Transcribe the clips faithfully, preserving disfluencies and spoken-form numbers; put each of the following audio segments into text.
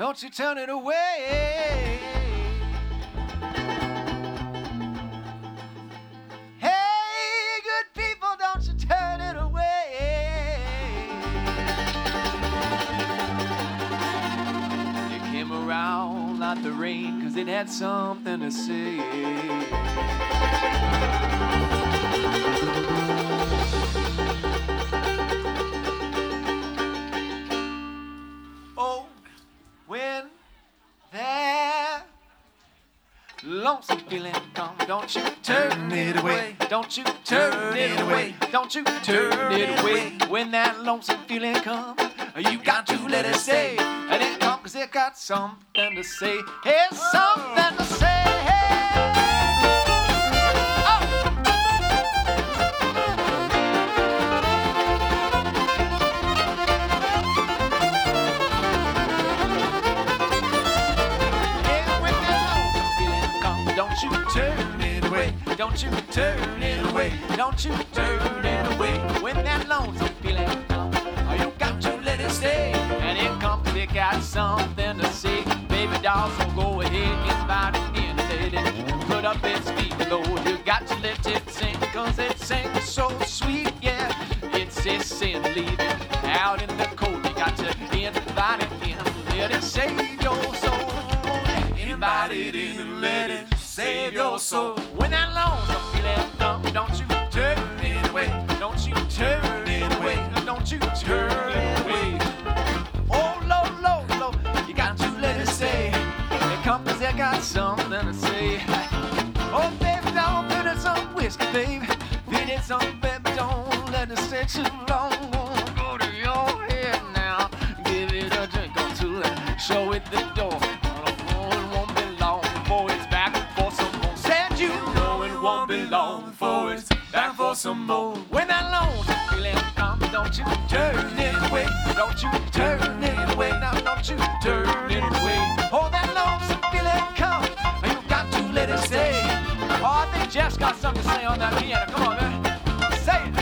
don't you turn it away. Hey, good people, don't you turn it away. It came around like the rain, cause it had something to say. Oh, when that lonesome feeling comes, don't you turn it away. Don't you turn it away. Don't you turn it away. When that lonesome feeling comes, you got to let it stay. And it comes cause it got something to say. Here's something to say. Don't you turn it away, don't you turn it away, don't you turn it away. When that lonesome feeling comes, oh, you got to let it stay. And it comes cause it got something to say. Baby doll, so go ahead, invite it in, let it put up its feet low. You got to let it sing, cause it sings so sweet, yeah. It's a sin leaving out in the cold. You got to invite it in, let it save your soul. Invite it in and let it save your soul. When that lonesome feeling comes, don't you turn it away. Don't you turn it away. Don't you turn it away. Oh, low, low, low, you got to let it stay. It comes cause they got something to say. Oh, baby, don't put it some whiskey, baby. Feed it some, baby, don't let it stay too long. Go to your head now. Give it a drink or two and show it the door. Long for it's back for some more. When that lonesome feeling comes, don't you turn it away. Don't you turn it away. Now don't you turn it away. Oh, that lonesome feeling comes, you got to let it stay. Oh, I think Jeff's got something to say on that piano. Come on, man. Say it.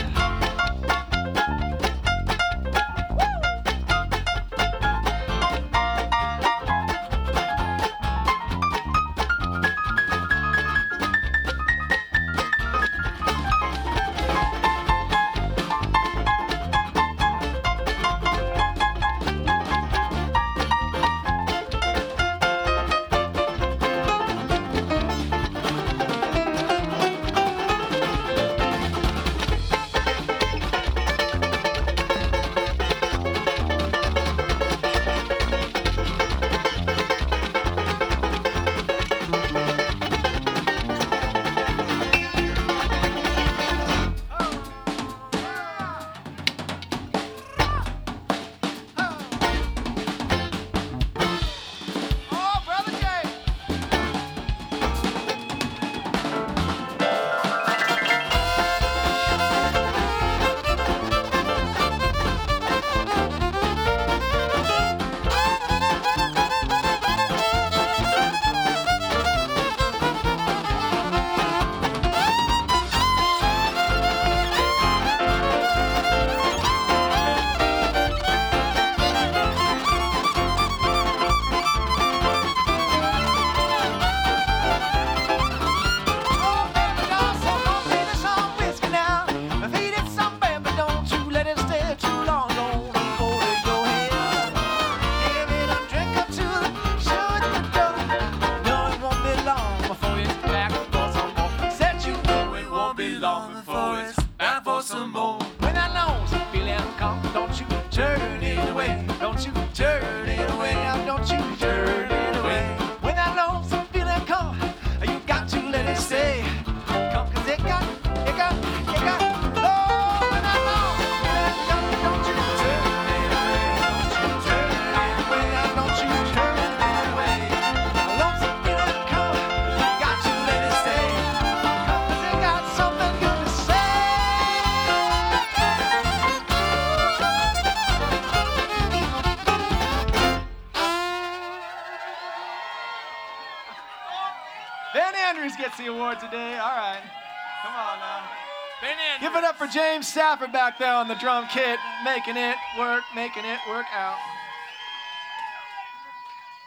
Gets the award today. All right. Come on now. Give it up for James Stafford back there on the drum kit, making it work, making it work out.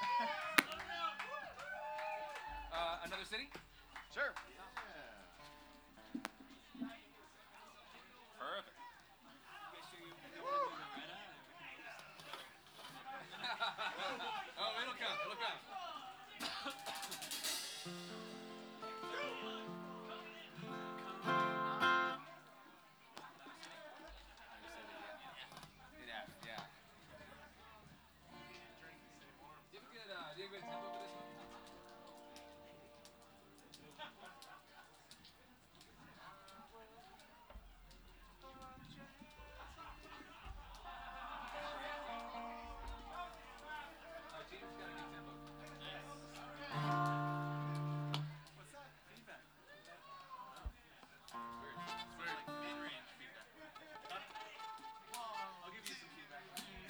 City? Sure.